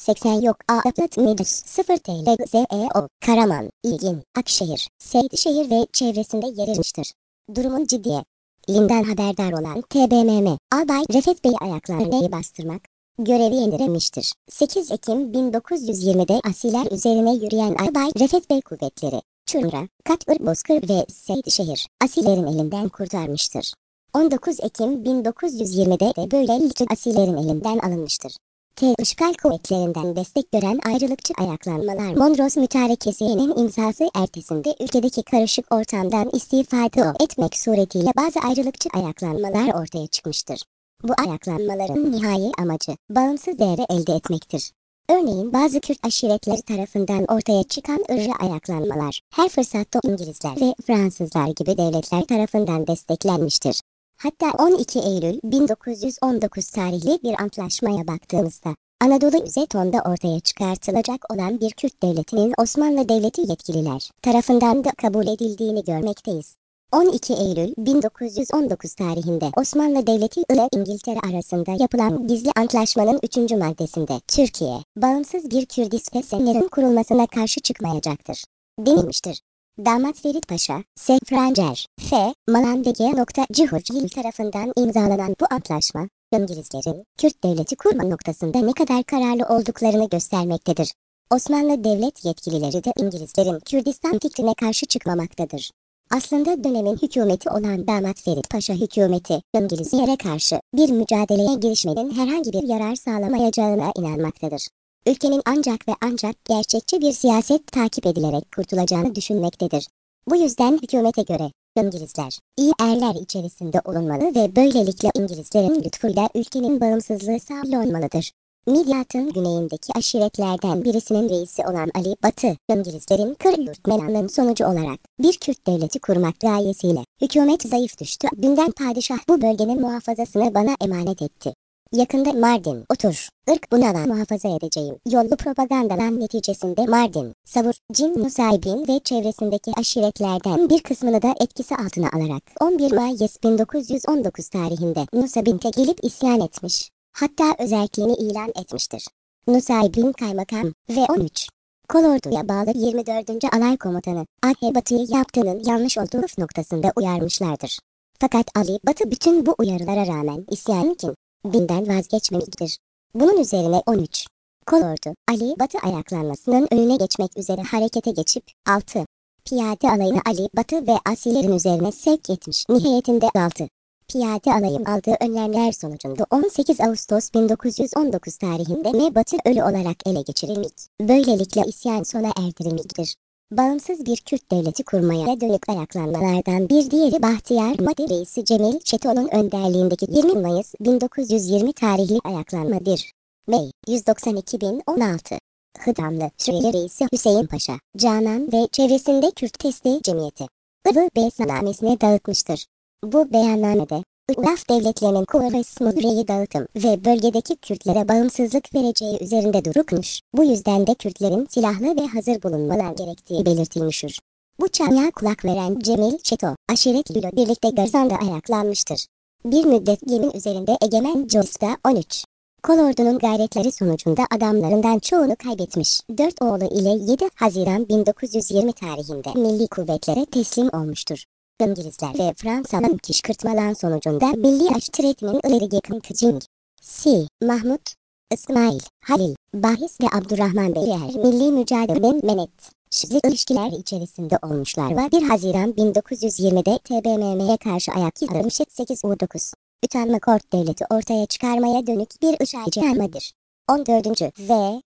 80 yok. A. Aplat Medir 0 TL ZEO Karaman, İlgin, Akşehir, Seydişehir ve çevresinde yer almıştır. Durumun ciddiye linden haberdar olan TBMM, Albay Refet Bey'i ayaklarına bastırmak görevi indirilmiştir. 8 Ekim 1920'de asiler üzerine yürüyen Albay Refet Bey kuvvetleri, Çurumra, Katır, Bozkır ve Seydişehir asillerin elinden kurtarmıştır. 19 Ekim 1920'de de böylelikle asillerin elinden alınmıştır. İşgal kuvvetlerinden destek gören ayrılıkçı ayaklanmalar Mondros Mütarekesi'nin imzası ertesinde ülkedeki karışık ortamdan istifade etmek suretiyle bazı ayrılıkçı ayaklanmalar ortaya çıkmıştır. Bu ayaklanmaların nihai amacı bağımsız değeri elde etmektir. Örneğin bazı Kürt aşiretleri tarafından ortaya çıkan ırkçı ayaklanmalar her fırsatta İngilizler ve Fransızlar gibi devletler tarafından desteklenmiştir. Hatta 12 Eylül 1919 tarihli bir antlaşmaya baktığımızda Anadolu Üzeton'da ortaya çıkartılacak olan bir Kürt devletinin Osmanlı Devleti yetkililer tarafından da kabul edildiğini görmekteyiz. 12 Eylül 1919 tarihinde Osmanlı Devleti ile İngiltere arasında yapılan gizli antlaşmanın 3. maddesinde Türkiye, bağımsız bir Kürdistan kurulmasına karşı çıkmayacaktır denilmiştir. Damat Ferit Paşa, S. Francer, F. Malan ve G. Cihurgil tarafından imzalanan bu antlaşma, İngilizlerin Kürt devleti kurma noktasında ne kadar kararlı olduklarını göstermektedir. Osmanlı devlet yetkilileri de İngilizlerin Kürdistan fikrine karşı çıkmamaktadır. Aslında dönemin hükümeti olan Damat Ferit Paşa hükümeti, İngilizlere karşı bir mücadeleye girişmenin herhangi bir yarar sağlamayacağına inanmaktadır. Ülkenin ancak ve ancak gerçekçi bir siyaset takip edilerek kurtulacağını düşünmektedir. Bu yüzden hükümete göre İngilizler iyi erler içerisinde olunmalı ve böylelikle İngilizlerin lütfuyla ülkenin bağımsızlığı sağlanmalıdır. Midyat'ın güneyindeki aşiretlerden birisinin reisi olan Ali Batı, İngilizlerin Kırılyurtmenan'ın sonucu olarak bir Kürt devleti kurmak gayesiyle hükümet zayıf düştü. Günden padişah bu bölgenin muhafazasını bana emanet etti. Yakında Mardin, otur, ırk bunalan muhafaza edeceğim. Yollu propagandalar neticesinde Mardin, Savur, Cin Nusaybin ve çevresindeki aşiretlerden bir kısmını da etkisi altına alarak 11 Mayıs 1919 tarihinde Nusaybin'e gelip isyan etmiş. Hatta özerkliğini ilan etmiştir. Nusaybin Kaymakam ve 13. Kolordu'ya bağlı 24. Alay Komutanı A.H. Batı'yı yaptığının yanlış olduğu noktasında uyarmışlardır. Fakat Ali Batı bütün bu uyarılara rağmen isyanın binden vazgeçmemektedir. Bunun üzerine 13. Kolordu, Ali Batı ayaklanmasının önüne geçmek üzere harekete geçip 6. Piyade alayını Ali Batı ve asilerin üzerine sevk etmiş. Nihayetinde 6. Piyade alayın aldığı önlemler sonucunda 18 Ağustos 1919 tarihinde M. Batı ölü olarak ele geçirilmiş. Böylelikle isyan sona erdirilmiştir. Bağımsız bir Kürt devleti kurmaya dönük ayaklanmalardan bir diğeri Bahtiyar Madi Reisi Cemil Çeto'nun önderliğindeki 20 Mayıs 1920 tarihli ayaklanmadır. Bey 192.016 Hıdamlı Süreli Reisi Hüseyin Paşa, Canan ve çevresinde Kürt Testi Cemiyeti I.V. Beyannamesine dağıtmıştır. Bu beyannamede Iğlaf devletlerinin Kuvvet-i dağıtım ve bölgedeki Kürtlere bağımsızlık vereceği üzerinde durulmuş. Bu yüzden de Kürtlerin silahlı ve hazır bulunmalar gerektiği belirtilmiştir. Bu çağrıya kulak veren Cemil Çeto, aşiretle birlikte Garzan'da ayaklanmıştır. Bir müddet yemin üzerinde egemen Costa 13. Kolordu'nun gayretleri sonucunda adamlarından çoğunu kaybetmiş. 4 oğlu ile 7 Haziran 1920 tarihinde milli kuvvetlere teslim olmuştur. İngilizler ve Fransa'nın kışkırtmalar sonucunda Milli Aşiretinin ileri yakın Kıcing, Si, Mahmut, İsmail, Halil, Bahis ve Abdurrahman Beyler milli mücadelenin menet, şizlik ilişkiler içerisinde olmuşlar ve 1 Haziran 1920'de TBMM'ye karşı ayak yazılmış 8U9. Utanma Kort Devleti ortaya çıkarmaya dönük bir ışaycı anmadır. 14. ve